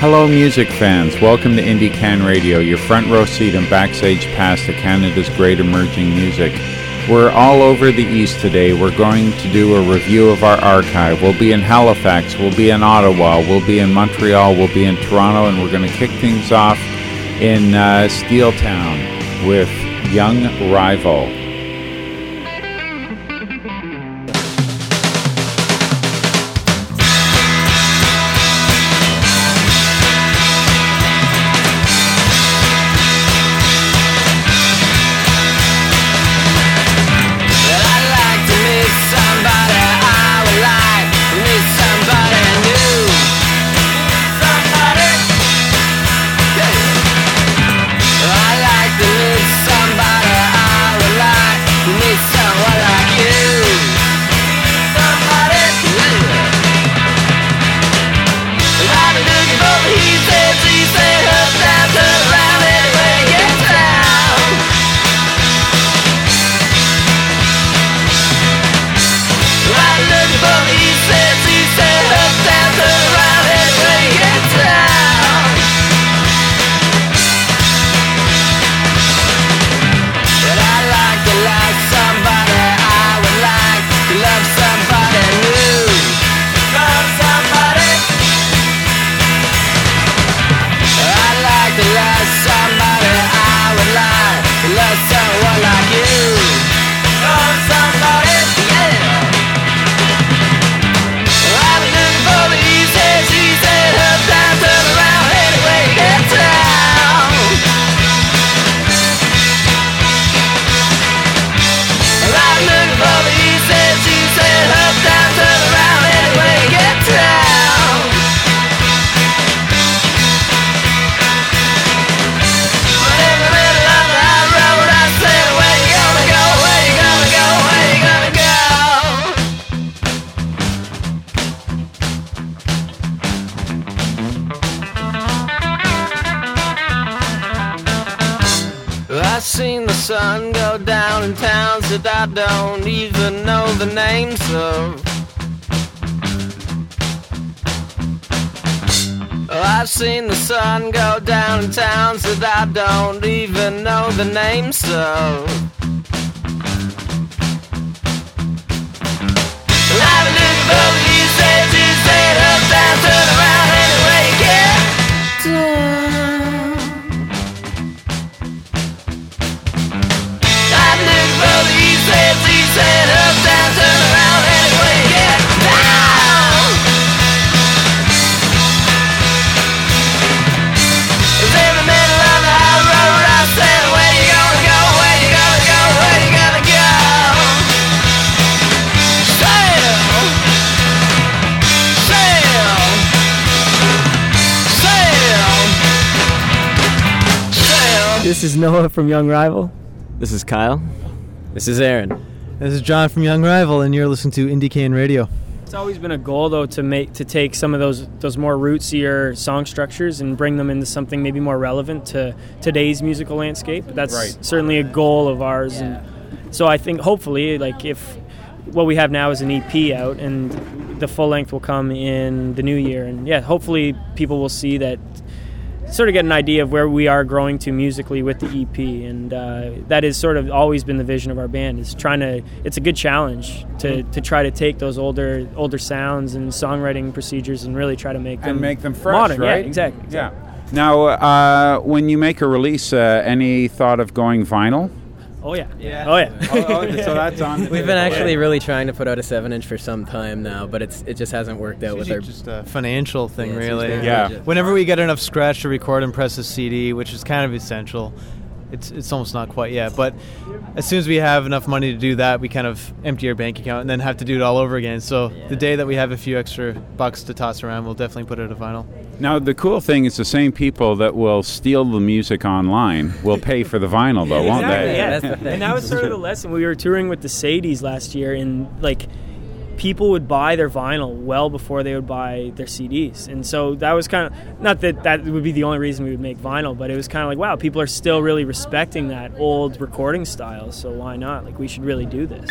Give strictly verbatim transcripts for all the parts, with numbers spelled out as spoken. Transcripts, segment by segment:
Hello, music fans. Welcome to Indie Can Radio, your front row seat and backstage pass to Canada's great emerging music. We're all over the East today. We're going to do a review of our archive. We'll be in Halifax, we'll be in Ottawa, we'll be in Montreal, we'll be in Toronto, and we're going to kick things off in uh, Steeltown with Young Rival. Sun go down in towns that I don't even know the names of. Oh, I've seen the sun go down in towns that I don't even know the names of. Well, I've been looking for the east side, east side, up, down, turn around, anyway you get down. He said up, down, turn around, anyway you get down. It's in the middle of the high road. I said, where you gonna go, where you gonna go, where you gonna go? Sail, sail, sail, sail. This is Noah from Young Rival. This is Kyle. This is Aaron. This is John from Young Rival, and you're listening to Indie Can Radio. It's always been a goal, though, to make to take some of those those more rootsier song structures and bring them into something maybe more relevant to today's musical landscape. That's right. certainly a goal of ours, Yeah. and so I think hopefully, like if what we have now is an E P out, and the full length will come in the new year, and yeah, hopefully people will see that. Sort of get an idea of where we are growing to musically with the E P, and uh, that has sort of always been the vision of our band. Is trying to, it's a good challenge to, to try to take those older older sounds and songwriting procedures and really try to make them and make them fresh, modern. right? Yeah, exactly. exactly. Yeah. Now, uh, when you make a release, uh, any thought of going vinyl? Oh yeah. Yeah. Oh yeah. oh, oh, so that's on. We've been actually really trying to put out a seven inch for some time now, but it's it just hasn't worked out It's with our. just a financial thing, Yeah, it's really. just Yeah. budget. Whenever we get enough scratch to record and press a C D, which is kind of essential, it's it's almost not quite yet. But as soon as we have enough money to do that, we kind of empty our bank account and then have to do it all over again. So Yeah. the day that we have a few extra bucks to toss around, we'll definitely put out a vinyl. Now, the cool thing is the same people that will steal the music online will pay for the vinyl, though, won't Exactly, they? yeah. That's the thing. And that was sort of the lesson. We were touring with the Sadies last year, and like people would buy their vinyl well before they would buy their C Ds. And so that was kind of, not that that would be the only reason we would make vinyl, but it was kind of like, wow, people are still really respecting that old recording style, so why not? Like, we should really do this.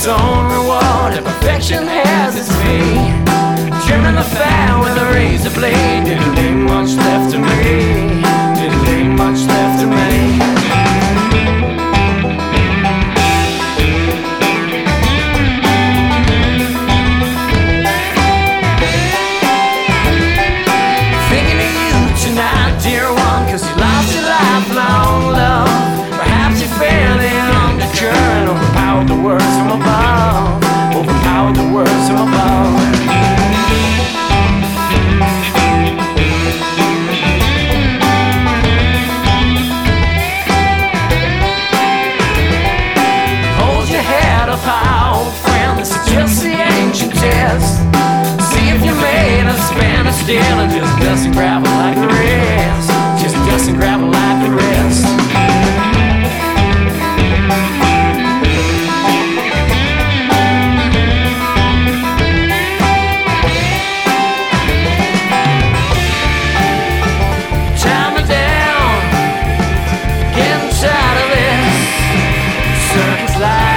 its own reward, and perfection has its fate. Trimming the fat with a razor blade, didn't leave much left to me, didn't leave much left to me. Thinking of you tonight, dear one, cause you lost your lifelong love. Perhaps you fell in undercurrent, overpowered the words from above, overpowered the words from above. Just the ancient test. See if you made a Spanish deal, and just dust and gravel like the rest. Just dust and gravel like the rest. Tie me down, getting tired of this circus life.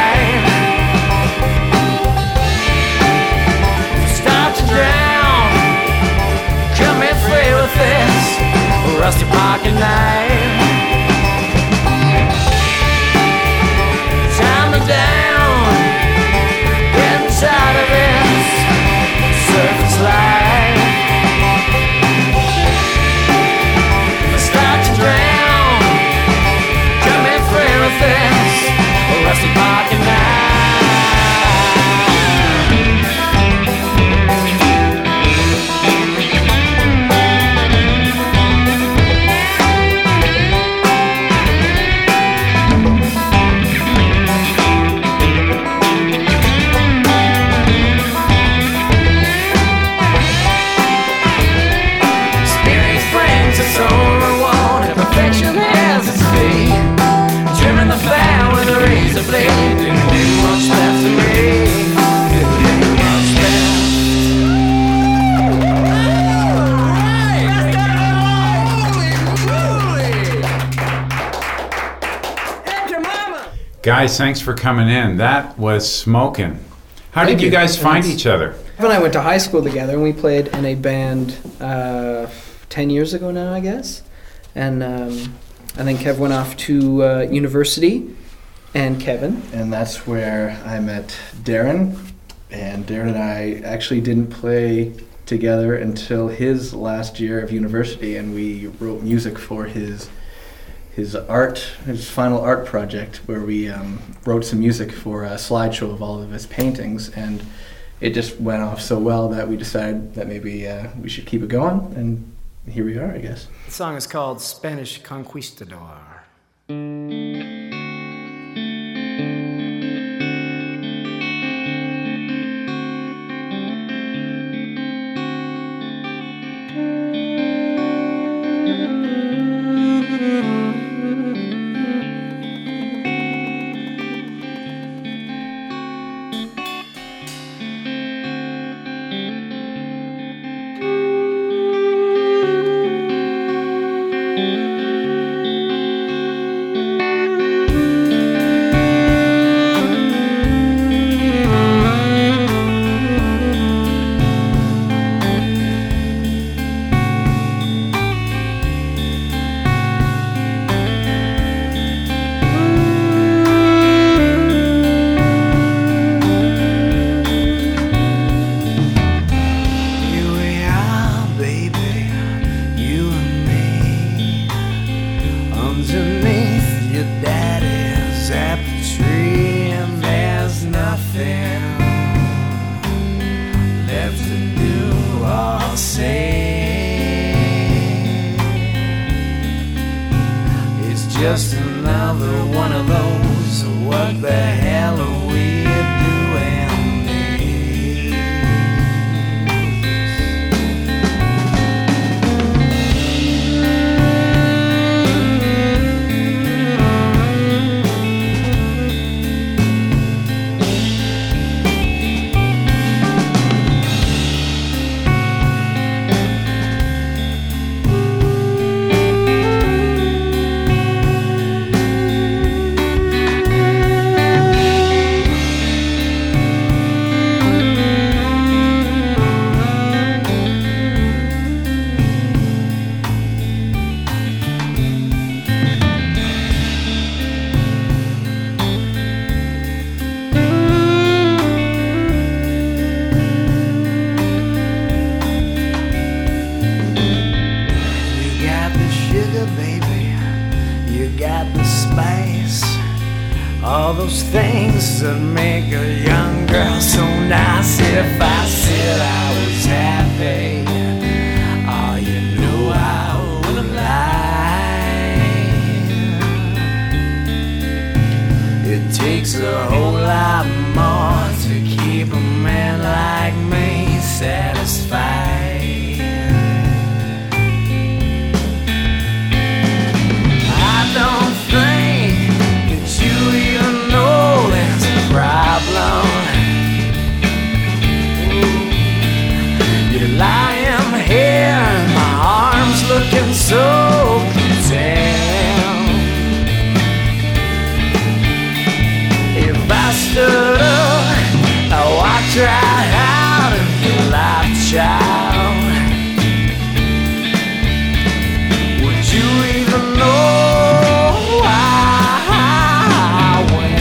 Rusty pocket knife. Tie me down, getting tired of this circus life. If I start to drown, cut me free with this rusty pocket knife. Guys, thanks for coming in. That was smoking. How Thank did you, you. guys find Thanks. each other? Kev and I went to high school together, and we played in a band uh, ten years ago now, I guess. And um, and then Kev went off to uh, university, and Kevin. And that's where I met Darren. And Darren and I actually didn't play together until his last year of university, and we wrote music for his his art, his final art project, where we um, wrote some music for a slideshow of all of his paintings, and it just went off so well that we decided that maybe uh, we should keep it going, and here we are, I guess. The song is called Spanish Conquistador. Just another one of those. What the hell are we doing these? all those things that make a young girl so nice. If I said I was happy, oh, you know I wouldn't lie. It takes a whole lot more to keep a man like me satisfied. I don't think that you even know there's a problem. You're lying here and my arms looking so damn. If I stood up, I'd watch right out of your life, child. Would you even know I went?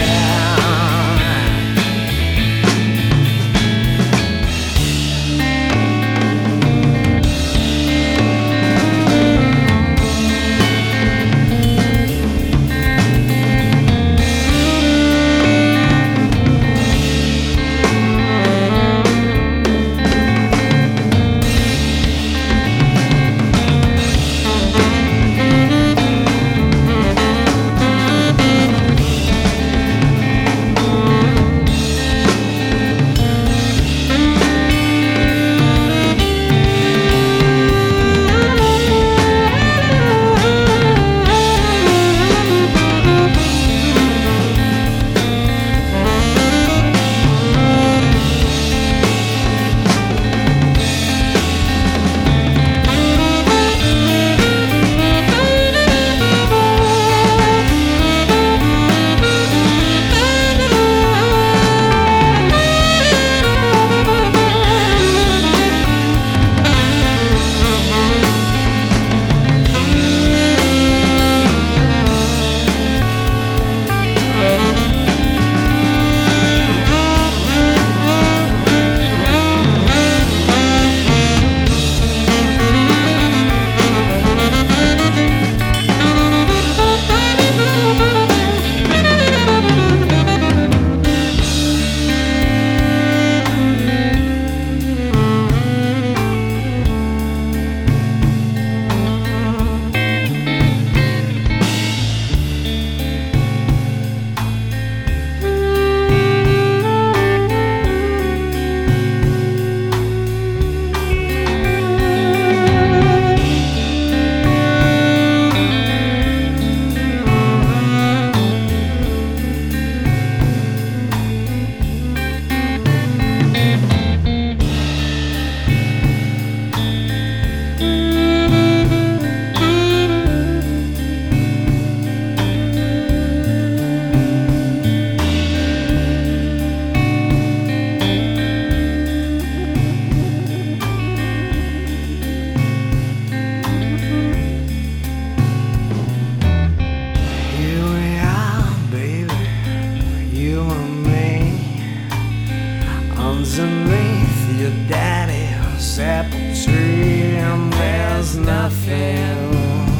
Underneath your daddy's apple tree, and there's nothing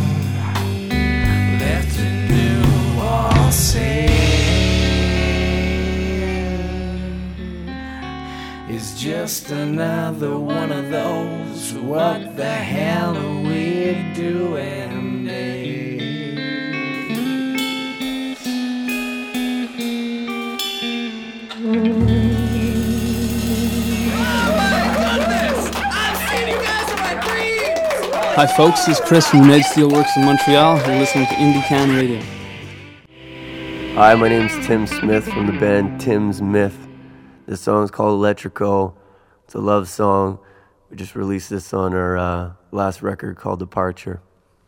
left to do or say. It's just another one of those, what the hell are we doing, babe? Hi folks, this is Chris from Red Steelworks in Montreal. You're listening to Indie Can Radio. Hi, my name's Tim Smith from the band Tim's Myth. This song is called Electrico. It's a love song. We just released this on our uh, last record called Departure.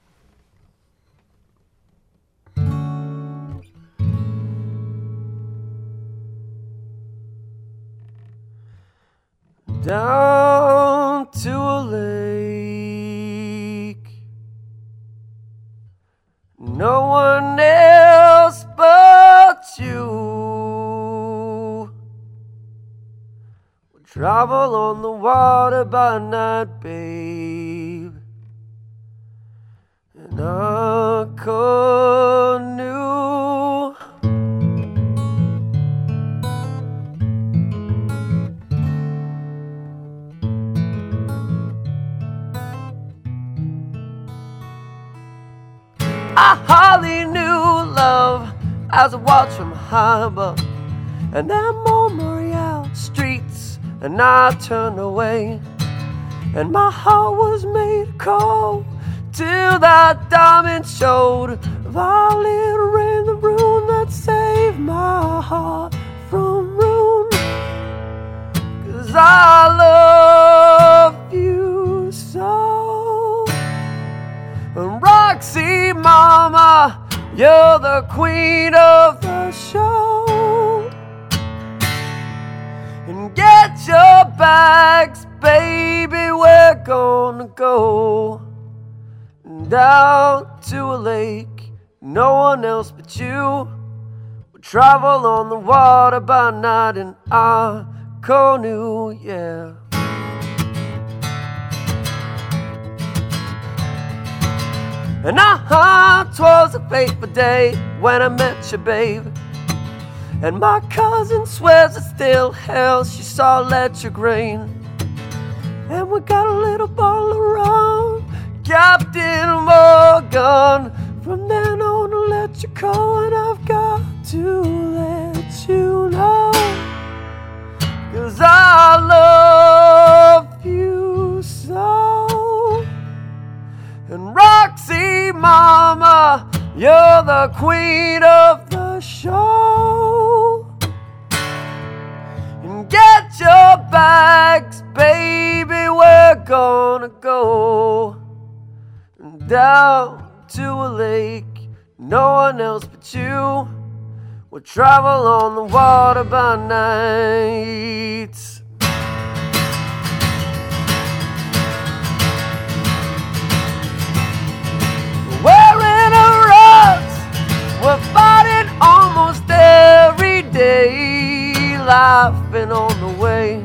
Down to a lake, no one else but you. We'll travel on the water by night, babe, in a canoe. as I watched from high above. And then Montreal streets, and I turned away. And my heart was made cold till that diamond showed. Violet rain, the rune that saved my heart from ruin. 'Cause I love you so. And Roxy Mama, you're the queen of the show. And get your bags, baby, we're gonna go down to a lake, no one else but you. We'll travel on the water by night in our canoe, yeah. And ah, 'twas a fateful day when I met you, babe. And my cousin swears it's still hell, she saw electric rain. And we got a little bottle of rum, Captain Morgan. From then on, electrical, and I've got to let you know. 'Cause I love you so. And Roxy Mama, you're the queen of the show. And get your bags, baby, we're gonna go down to a lake, no one else but you. We'll travel on the water by night. We're in a rut, we're fighting almost every day, laughing on the way.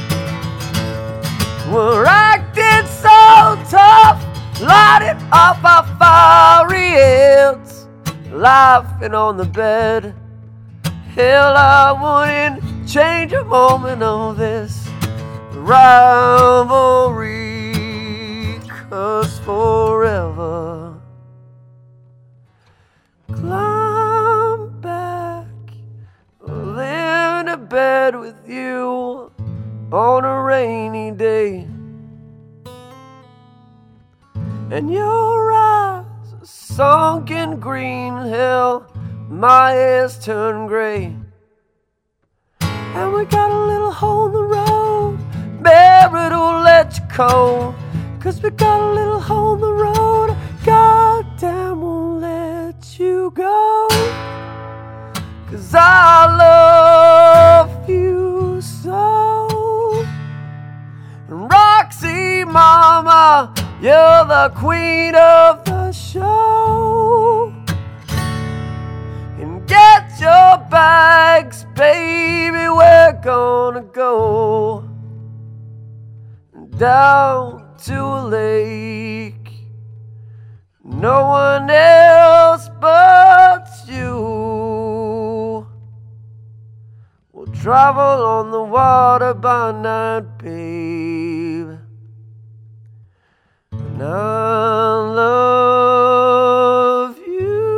We're acting so tough, lighting up our fiery heads, laughing on the bed. Hell, I wouldn't change a moment of this rivalry, 'cause forever climb back, live in a bed with you on a rainy day. And your eyes are sunk in green, hell, my hair's turned gray. And we got a little hole in the road, married will let you go. 'Cause we got a little hole in the road, goddamn won't let you go. 'Cause I love you so. And Roxy Mama, you're the queen of the show. And get your bags, baby, we're gonna go down to a lake, no one else but you. We'll travel on the water by night, babe. And I love you.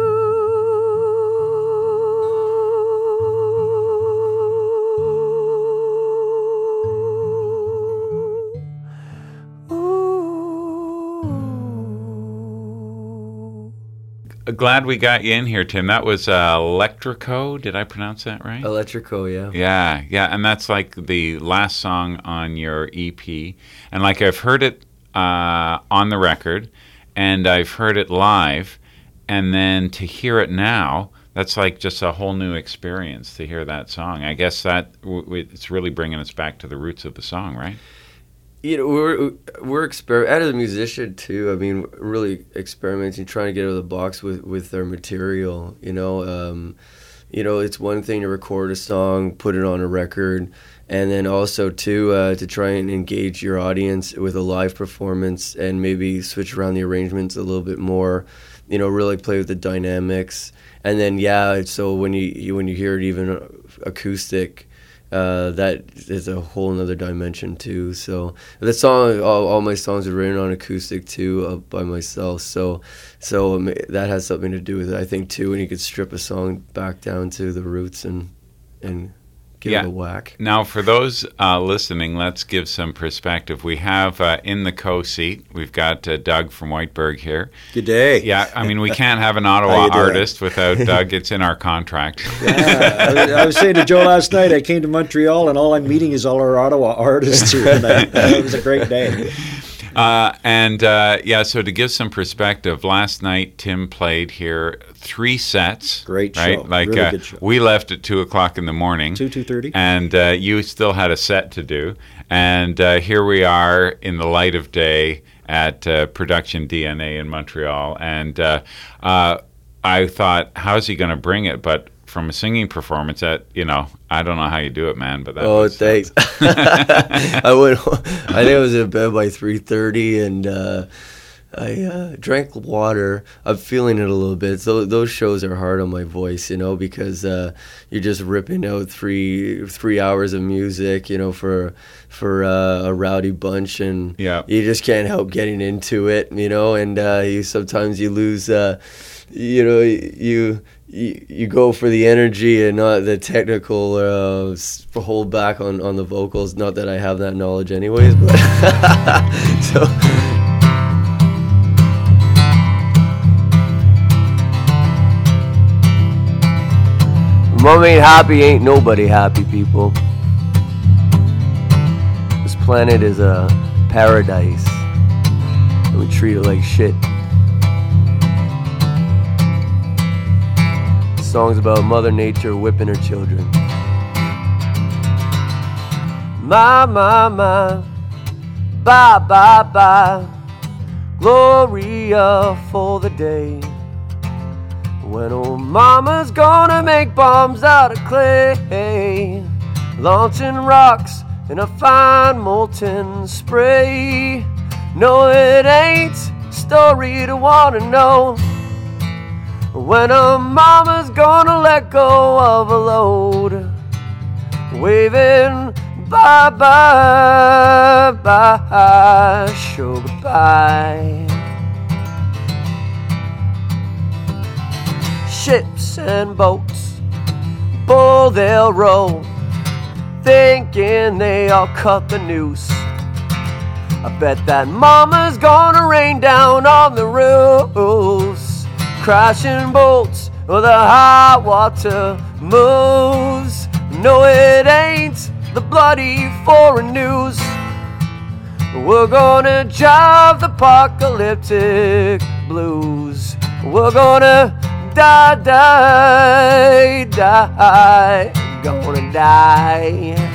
Glad we got you in here, Tim. That was uh, Electrico. Did I pronounce that right? Electrico, yeah. Yeah, yeah. And that's like the last song on your E P. And like I've heard it uh, on the record, and I've heard it live, and then to hear it now, that's like just a whole new experience to hear that song. I guess that w- w- it's really bringing us back to the roots of the song, right? You know, we're we're exper- as a musician too. I mean, really experimenting, trying to get out of the box with, with our material. You know, um, you know, it's one thing to record a song, put it on a record, and then also too uh, to try and engage your audience with a live performance and maybe switch around the arrangements a little bit more. You know, really play with the dynamics, and then yeah. So when you, you when you hear it even acoustic. uh, that is a whole nother dimension too. So the song, all, all my songs are written on acoustic too, uh, by myself. So, so um, that has something to do with it, I think too. When you could strip a song back down to the roots and and give yeah. it a whack. Now, for those uh, listening, let's give some perspective. We have uh, in the co-seat, we've got uh, Doug from Whiteberg here. Good day. Yeah, I mean, we can't have an Ottawa artist without Doug. It's in our contract. Yeah, I, was, I was saying to Joe last night, I came to Montreal, and all I'm meeting is all our Ottawa artists here tonight. It was a great day. Uh, and uh, yeah, so to give some perspective, last night Tim played here three sets. Great right? show. Like really uh, good show. We left at two o'clock in the morning. Two two thirty. And uh, you still had a set to do. And uh, here we are in the light of day at uh, Production D N A in Montreal. And uh, uh, I thought, how's he going to bring it? But from a singing performance, that you know, I don't know how you do it, man. But that oh, was, thanks. I went. I think I was in bed by three thirty, and uh, I uh, drank water. I'm feeling it a little bit. So those shows are hard on my voice, you know, because uh, you're just ripping out three three hours of music, you know, for for uh, a rowdy bunch, and yeah. you just can't help getting into it, you know. And uh, you sometimes you lose, uh, you know, you. You, you go for the energy and not the technical uh, hold back on, on the vocals. Not that I have that knowledge anyways, but so. Mom ain't happy, ain't nobody happy, people. This planet is a paradise, and we treat it like shit. Songs about Mother Nature whipping her children. My, my, my, bye, bye, bye. Gloria for the day when old mama's gonna make bombs out of clay, launching rocks in a fine molten spray. No, it ain't a story to wanna know when a mama's gonna let go of a load, waving bye bye bye, show goodbye. Ships and boats, bull they'll row, thinking they all cut the noose. I bet that mama's gonna rain down on the roofs, crashing bolts or the hot water moves. No, it ain't the bloody foreign news. We're gonna jive the apocalyptic blues. We're gonna die, die, die, gonna die.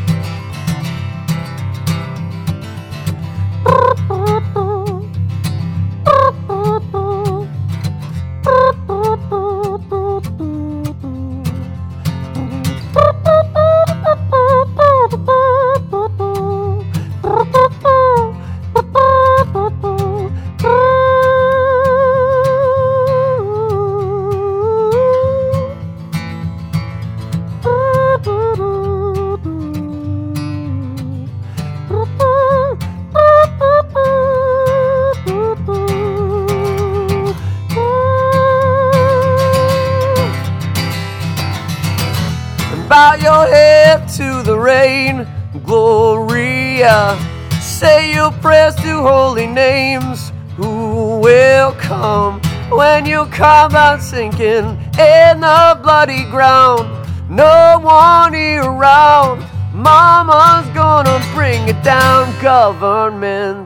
Bow your head to the rain, Gloria. Say your prayers to holy names who will come when you come out sinking in the bloody ground. No one around, mama's gonna bring it down. Government,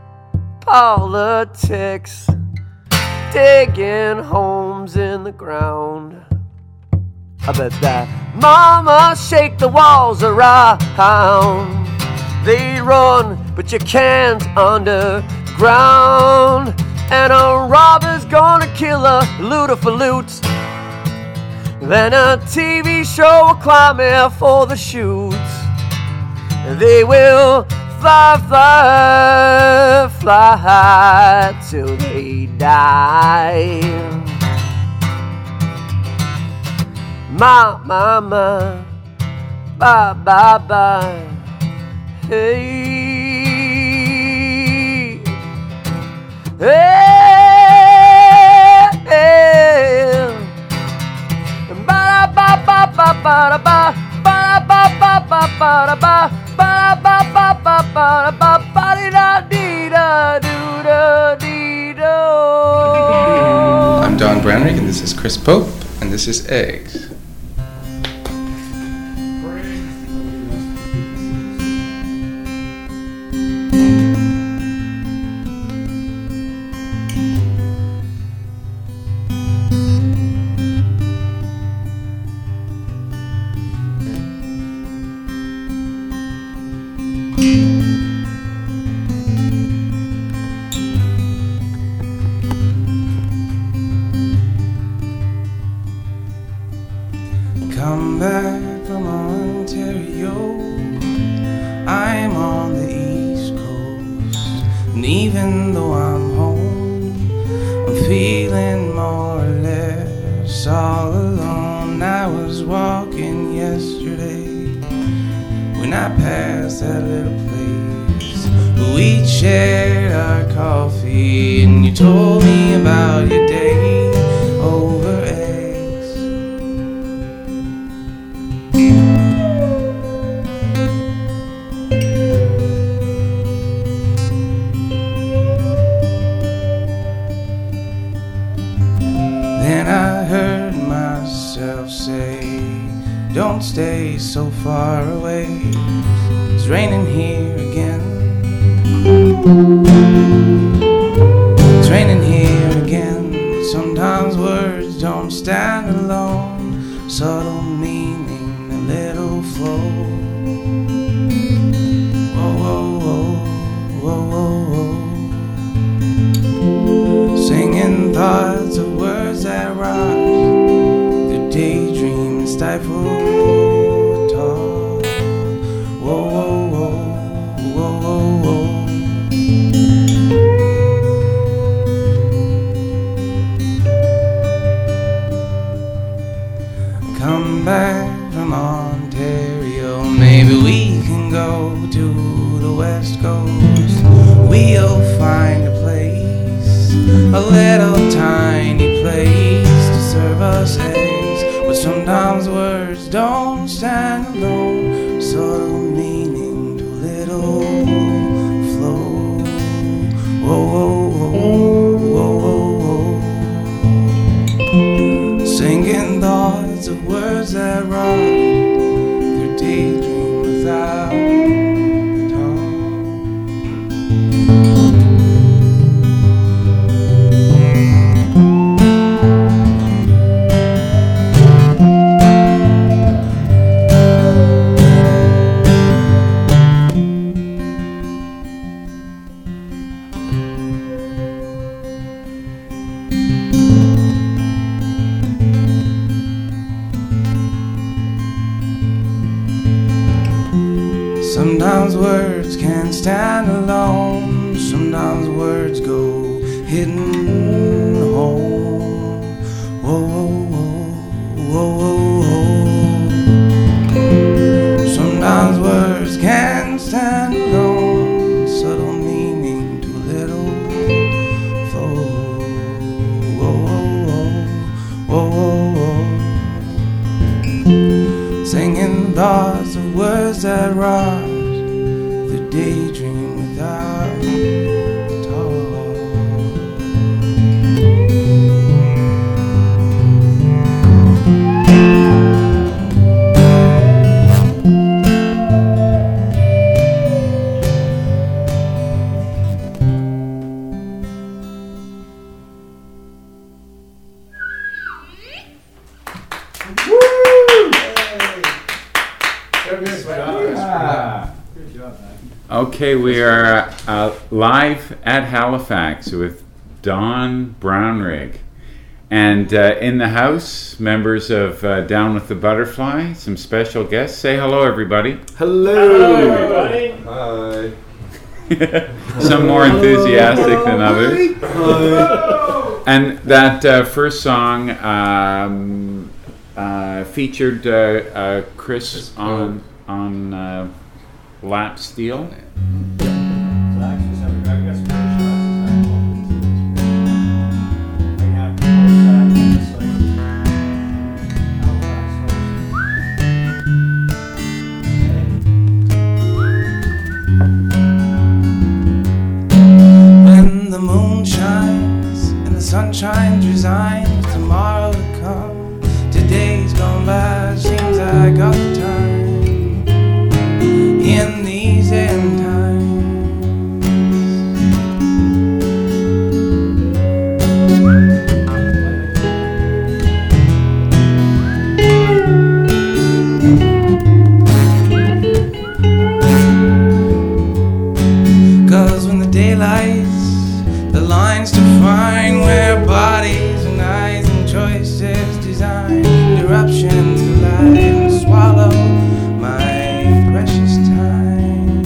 politics, digging homes in the ground. I bet that mama shake the walls around. They run, but you can't underground. And a robber's gonna kill a looter for loot. Then a T V show will climb here for the shoots. They will fly, fly, fly till they die. My, my, my, bye, bye, bye. Hey, hey, hey. Ba ba ba ba ba ba ba ba ba ba ba ba ba ba ba ba ba ba ba da dee da do da dee do. I'm Don Brownrigg, and this is Chris Pope, and this is Eggs. Come back from Ontario, I'm on the East Coast, and even though I'm home, I'm feeling more or less all alone. I was walking yesterday when I passed that little place where we shared our coffee, and you told me about your day over eggs. Then I heard myself say, don't stay so far away, it's raining here again. It's raining here again, but sometimes words don't stand alone, subtle meaning, a little flow. Whoa, whoa, whoa, whoa, whoa, whoa. Singing thoughts of words that rise, the daydream and stifle talk. Whoa, whoa, whoa, whoa, whoa, whoa. Come back from Ontario, maybe we can go to the West Coast. We'll find a place, a little tiny place to serve us eggs, but sometimes words don't stand alone, subtle meaning to little flow. Whoa, whoa, whoa, whoa, whoa, whoa. Singing thoughts of words that ride through daydream without sometimes words can't stand alone, sometimes words go hidden home. Whoa, whoa, whoa, whoa, whoa. Sometimes words can't stand alone, subtle meaning to little flow. Whoa, whoa, whoa, whoa, whoa. Singing thoughts of words that rise, the daydream without Okay, we are uh, live at Halifax with Don Brownrigg. And uh, in the house, members of uh, Down with the Butterfly, some special guests. Say hello, everybody. Hello, everybody. Hi. Some more enthusiastic than others. Hi. And that uh, first song um, uh, featured uh, uh, Chris on on uh, lap steel. When the moon shines and the sunshine resigns, tomorrow will come. Today's gone by, seems I got the time in these end times. Cause when the daylights, the lines define where bodies and eyes and choices design, eruptions collide and swallow my precious time.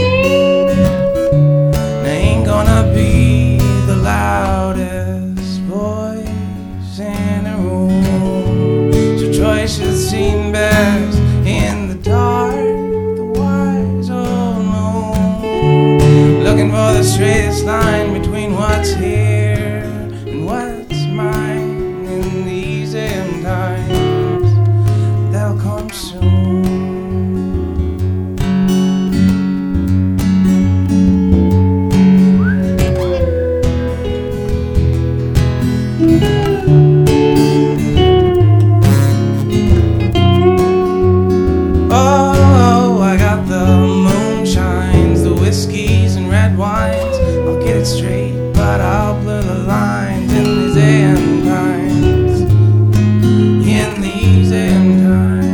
And I ain't gonna be the loudest voice in the room, so choices seem best in the dark, the wise all know, looking for the straightest line between what's here and what's mine in these end times. They'll come soon. Oh, I got the moonshines, the whiskeys and red wines. I'll get it straight, but I'll blur the lines in these end times. In these end times.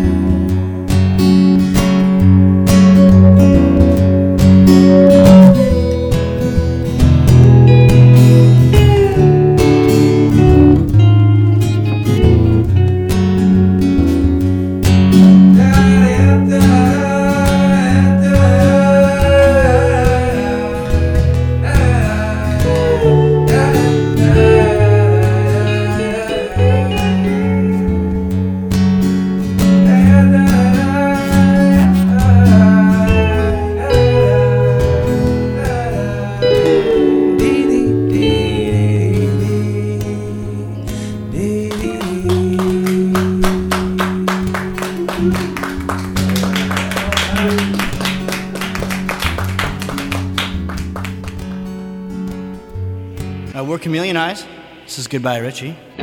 Uh, we're Chameleon Eyes. This is Goodbye, Richie. We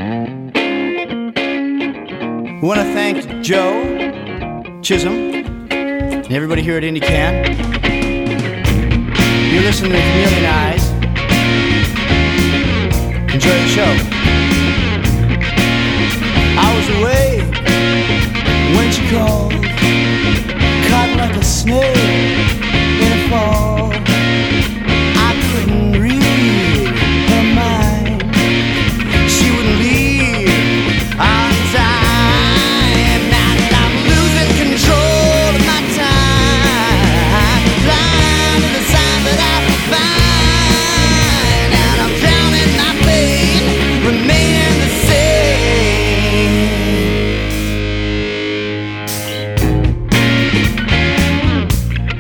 want to thank Joe Chisholm and everybody here at IndieCan. You're listening to Chameleon Eyes. Enjoy the show. I was away when she called, caught like a snake in a fall. I couldn't read her mind. She wouldn't leave on time. Now that I'm losing control of my time, blind to the sign that I find, and I'm drowning my pain, remaining the same.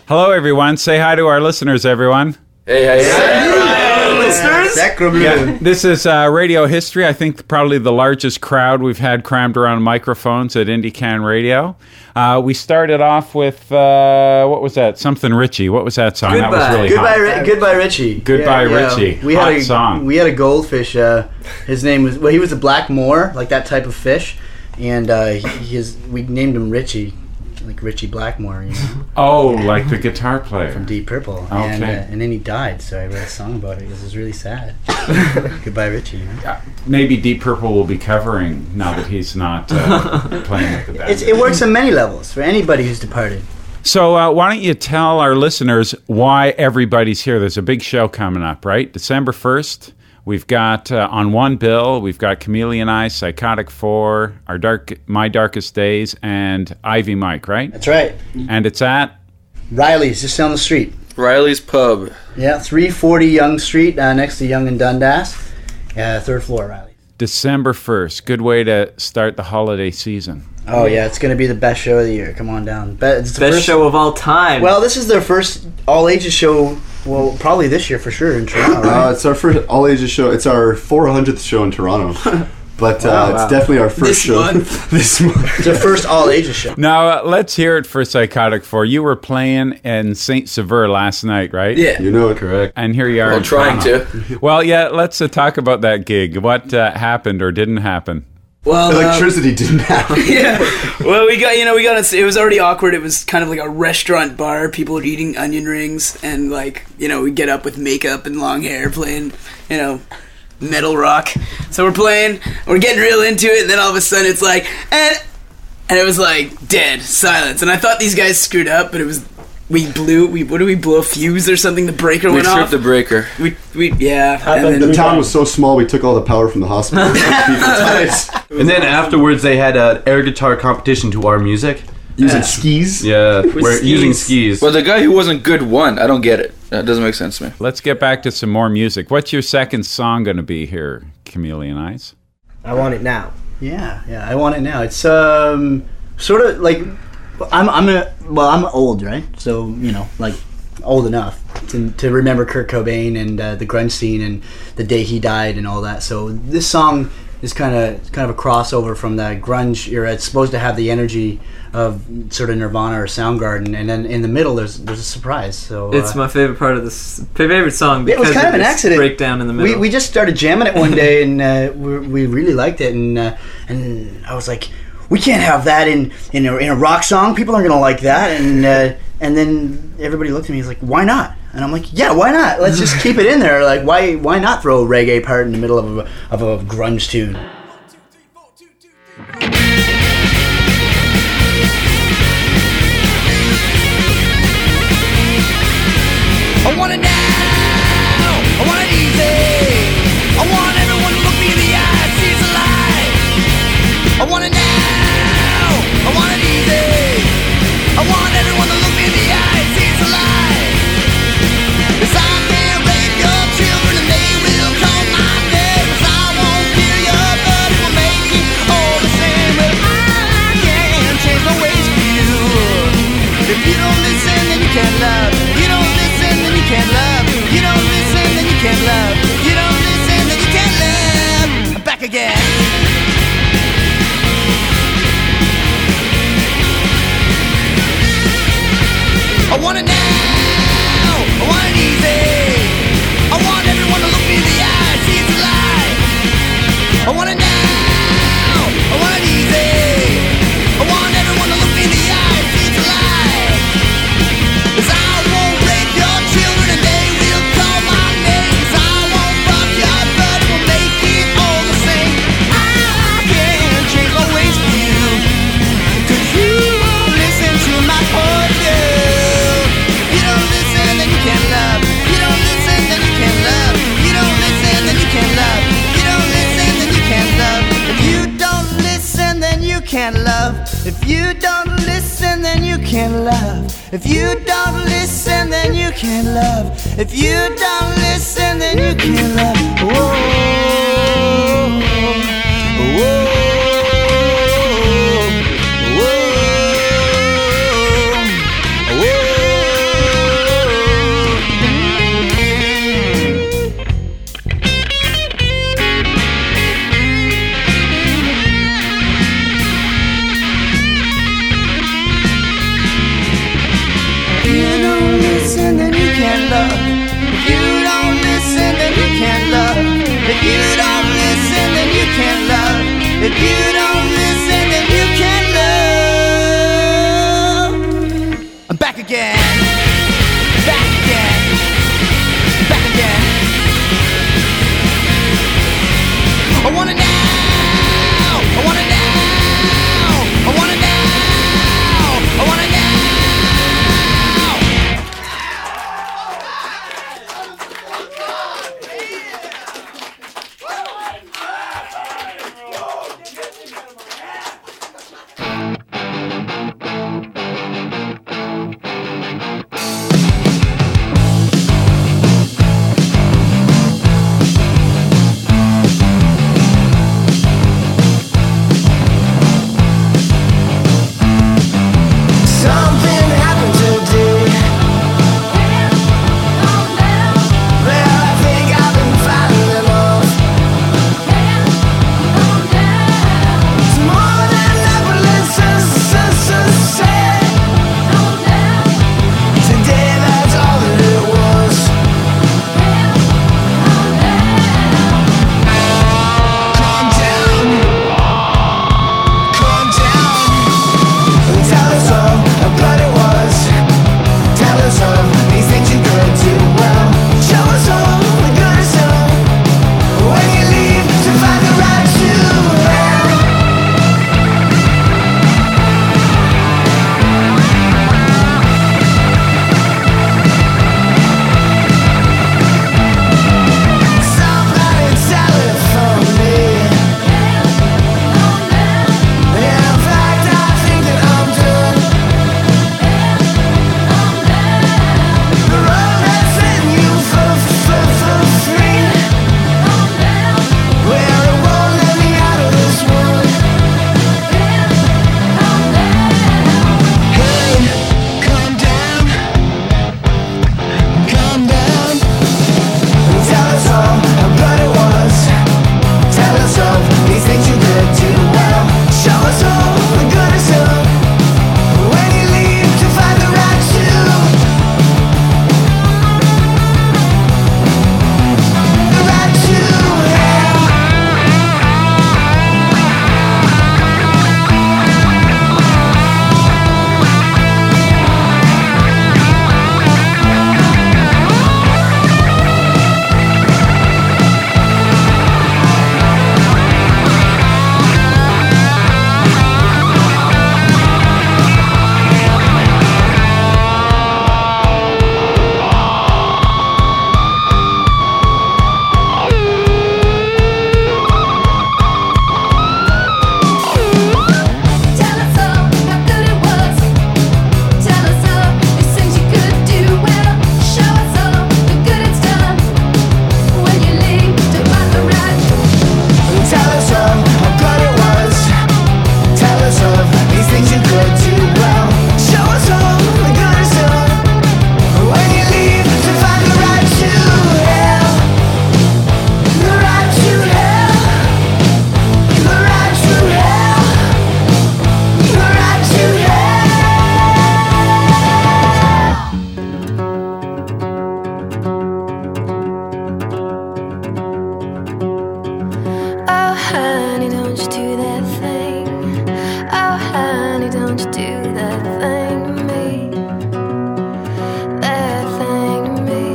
Hello, everyone. Say hi to our listeners, everyone. Hey, hey, hey. Listeners? Sacre bleu. Yeah, this is uh, Radio History. I think probably the largest crowd we've had crammed around microphones at IndieCan Radio. Uh, we started off with, uh, what was that? Something Richie. What was that song? Goodbye. That was really Goodbye, hot. Ri- Goodbye, Richie. Goodbye, Yeah, yeah. Richie. We Hot had a, song. We had a goldfish. Uh, his name was, well, he was a black moor, like that type of fish. And uh, he, his, we named him Richie, like Richie Blackmore, you know. Oh, like the guitar player. From Deep Purple. Okay. And, uh, and then he died, so I wrote a song about it because it was really sad. Goodbye, Richie. You know? Maybe Deep Purple will be covering now that he's not uh, playing with the band. It's, it works on many levels for anybody who's departed. So uh, why don't you tell our listeners why everybody's here? There's a big show coming up, right? December first. We've got, uh, on one bill, we've got Chameleon Eyes, Psychotic Four, Our Dark, My Darkest Days, and Ivy Mike, right? That's right. And it's at? Riley's, just down the street. Riley's Pub. Yeah, three forty Yonge Street, uh, next to Yonge and Dundas. Uh, third floor, Riley. December first. Good way to start the holiday season. Oh, yeah, it's going to be the best show of the year. Come on down. Be- it's the Best first- show of all time. Well, this is their first all-ages show, well, probably this year for sure in Toronto, right? Uh, it's our first all ages show. It's our four hundredth show in Toronto. But uh, Wow, it's wow. definitely our first This show. month. this month. It's our first all-ages show. Now, uh, let's hear it for Psychotic Four. You were playing in Saint Sever last night, right? Yeah. You know it. Correct. And here you are Well, in trying Toronto. Well, yeah, let's uh, talk about that gig. What uh, happened or didn't happen? Well, uh, Electricity didn't happen. yeah. Well, we got, you know, we got, it was already awkward. It was kind of like a restaurant bar. People were eating onion rings and, like, you know, we get up with makeup and long hair playing, you know, metal rock. So we're playing, we're getting real into it, and then all of a sudden it's like, and, and it was like dead silence. And I thought these guys screwed up, but it was, we blew, we, what did we blow, a fuse or something? The breaker We went tripped off. the breaker. We, we, yeah. And the town was so small, we took all the power from the hospital. And then afterwards, they had an air guitar competition to our music. Using skis? Yeah, we're using skis. Well, the guy who wasn't good won. I don't get it. That doesn't make sense to me. Let's get back to some more music. What's your second song going to be here, Chameleon Eyes? I Want It Now. Yeah, yeah, I Want It Now. It's um sort of like, I'm I'm a, well, I'm old, right? So, you know, like, old enough to, to remember Kurt Cobain and uh, the grunge scene and the day he died and all that. So this song is kind of kind of a crossover from the grunge era. It's supposed to have the energy of sort of Nirvana or Soundgarden, and then in the middle there's there's a surprise. So It's uh, my favorite part of this, favorite song it because was kind of an this accident. breakdown in the middle. We, we just started jamming it one day, and uh, we, we really liked it, and uh, and I was like, we can't have that in in a, in a rock song. People aren't gonna like that, and uh, and then everybody looked at me. He's like, why not? And I'm like, yeah, why not? Let's just keep it in there. Like, why why not throw a reggae part in the middle of a, of a grunge tune? I want it now. I want it easy. I want everyone to look me in the eye, see it's alive. I want it now. I want it easy. I want everyone to look me in the eye, see it's alive. 'Cause I can't rape your children and they will call my name. 'Cause I won't kill you, but it will make you all the same. But I can't change my ways for you. If you don't listen, then you can't love. You don't listen, then you can't love. You don't listen, then you can't love. You don't listen, then you can't love. Back again. I want it now. I want it easy. I want everyone to look me in the eye, see it's alive. I want it now. I want it easy. I want everyone to look me in the eye, see it's alive. 'Cause I won't rape your children and they will call my name. 'Cause I won't fuck your blood, it will make it all the same. I can't change my ways for you. 'Cause you won't listen to my point of view. You don't listen, then you can't love. You don't listen, then you can't love. You don't listen, then you can't love. You don't listen, then you can't love. If you don't listen, then you can't love. If you don't listen, then you can't love. If you don't listen, then you can't love. If you don't listen, then you can't love. Whoa, whoa, whoa, whoa. listen, then you can't love. If you don't listen, then you can't love. If you don't listen, then you can't love. If you don't listen, then you can't love. I'm back again. Back again. Back again. I want it now. I want it now. I want it now. I want it now. Something happened today. Well, I think I've been fighting them off. It's more than ever, let's say. Today, that's all that it was. Calm down. Calm down. Tell us all about it was. Tell us all these things you could do well. Show us all the good stuff. When you leave to find the right to hell. Somebody tell it for me. In fact, I think that I'm done. The road has set you for, for, for free. Well, it won't let me out of this one. Hey, calm down. Calm down. Tell us all about it was. Tell us all these things you could do well. Show us all the good stuff. When you leave to find the right to. The right to hell. Tell us all how good it was. Tell us all these things you could do well. Show us all the good it's done. When you leave to find the right. Tell us all how good it was. Tell us all these things you could do well. Show us all the good it's done. When you leave to find the right to hell. The right to hell. The right to hell. The right to Oh, honey, don't you do that thing. Oh, honey, don't you do that thing to me. That thing to me.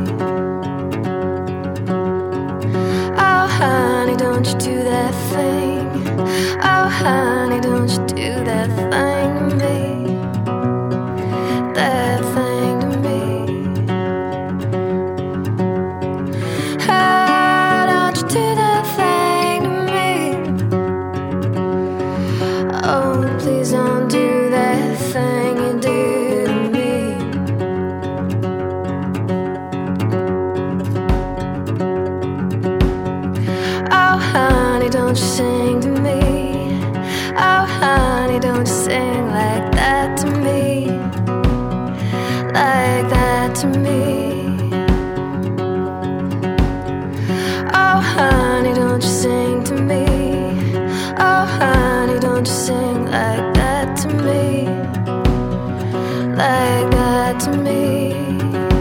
Oh, honey, don't you do that thing. Oh, honey, don't you do that thing to me. That thing to me. Oh, don't you do that thing to me. Oh, please don't do that thing you did to me. Oh, honey, don't you sing to me. Oh, honey, don't you sing like that to me. Like that to me. Oh, honey, don't you sing to me. Oh, honey, don't you sing like that to me. Like that to me.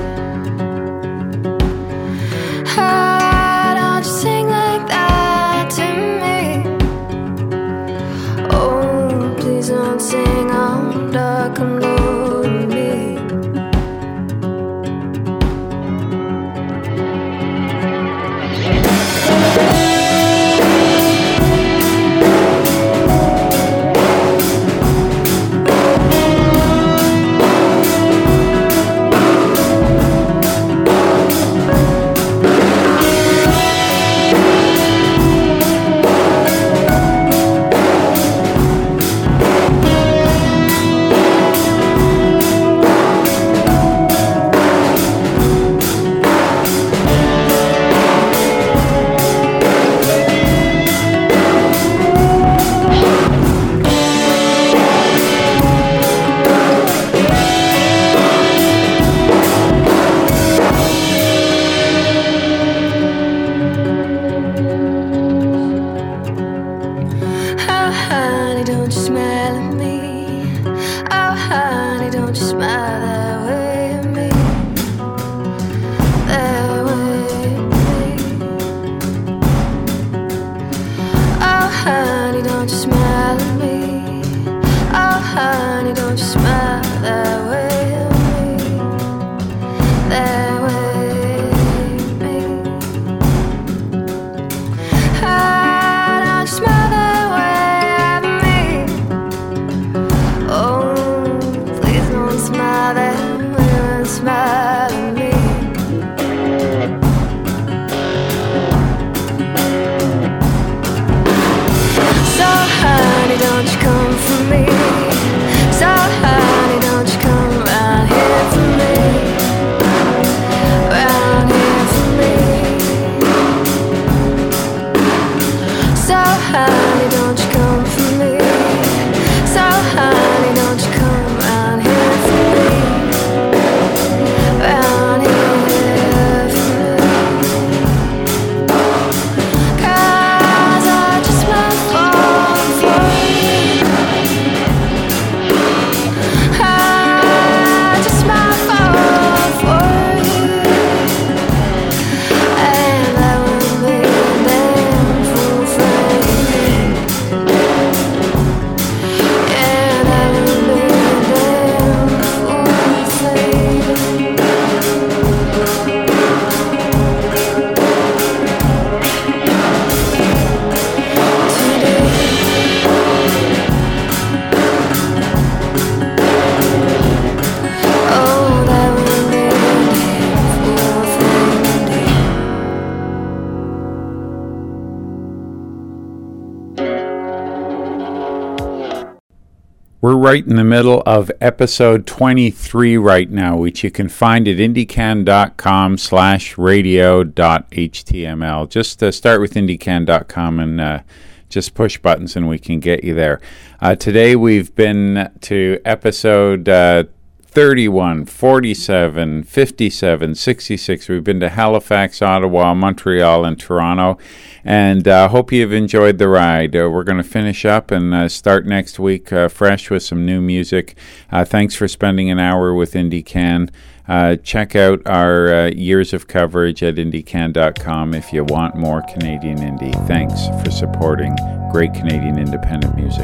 We're right in the middle of episode twenty-three right now, which you can find at indiecan.com slash radio dot html. Just uh, start with indiecan dot com and uh, just push buttons and we can get you there. Uh, today we've been to episode uh, thirty-one, forty-seven, fifty-seven, sixty-six. We've been to Halifax, Ottawa, Montreal, and Toronto. And I uh, hope you've enjoyed the ride. Uh, we're going to finish up and uh, start next week uh, fresh with some new music. Uh, thanks for spending an hour with IndieCan. Uh, check out our uh, years of coverage at indiecan dot com if you want more Canadian indie. Thanks for supporting great Canadian independent music.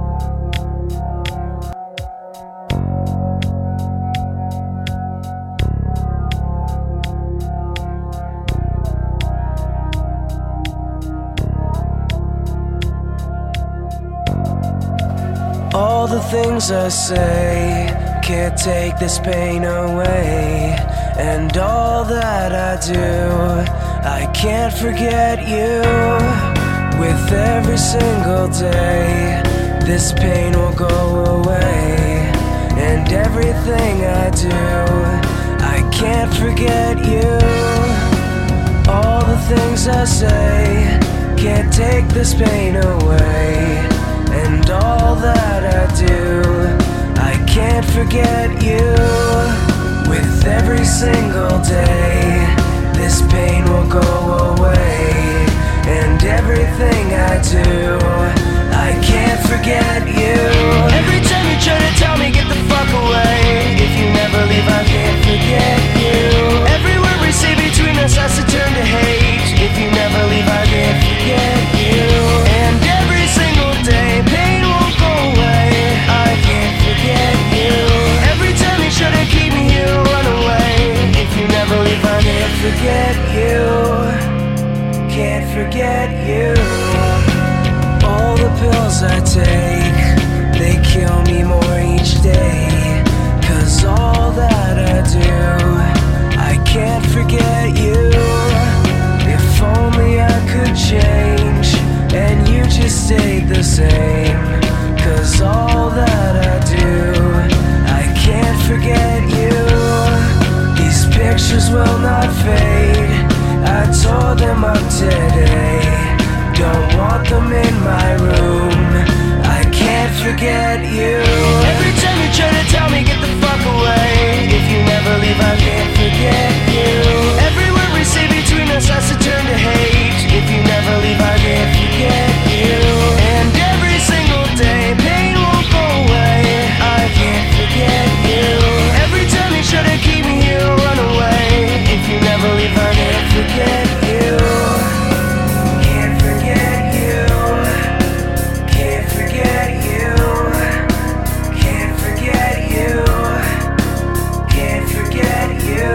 All the things I say can't take this pain away, and all that I do, I can't forget you. With every single day, this pain will go away, and everything I do, I can't forget you. All the things I say can't take this pain away, and all that I do, I can't forget you. With every single day, this pain will go away, and everything I do, I can't forget you. Every time you try to tell me get the fuck away, if you never leave I can't forget you. Every word we say between us has to turn to hate, if you never leave I can't forget you. And every single day pain won't go away, I can't forget you. Every time you try to keep me here or run away, if you never leave I can't forget you. Can't forget you. All the pills I take, they kill me more each day, 'cause all that I do, I can't forget you. If only I could change and you just stayed the same, 'cause all that I do, I can't forget you. These pictures will not fade, I tore them up today, don't want them in my room, I can't forget you. Every time you try to tell me get the fuck away, if you never leave I can't forget you. Every word we say between us has to turn to hate, if you never leave I can't forget you. And every single day pain won't go away, I can't forget you. Every time you try to keep me here or run away, if you never leave I can't forget you. Can't forget you. Can't forget you. Can't forget you. Can't forget you.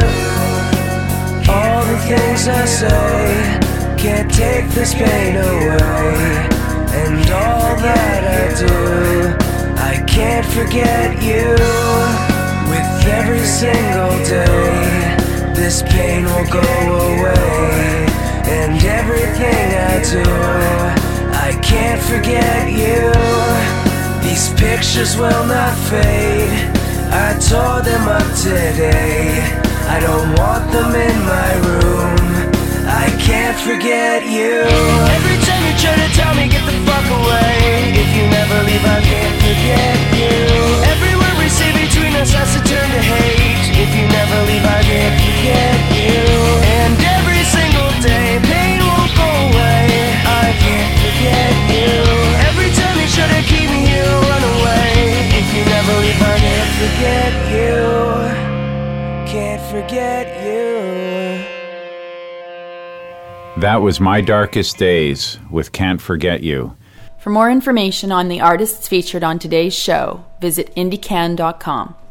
All the things I say can't take this pain away, and all that I do, I can't forget you. With every single day, this pain will go away, and everything I do, I can't forget you. These pictures will not fade, I tore them up today, I don't want them in my room, I can't forget you. Every time you try to tell me get the fuck away, if you never leave I can't forget you. Every word we say between us has to turn to hate, if you never leave I can't forget you. And every single day pain won't go away, I can't forget you. Every time you try to keep me here or run away, if you never leave I can't forget you. Can't forget you. That was My Darkest Days with Can't Forget You. For more information on the artists featured on today's show, visit indiecan dot com.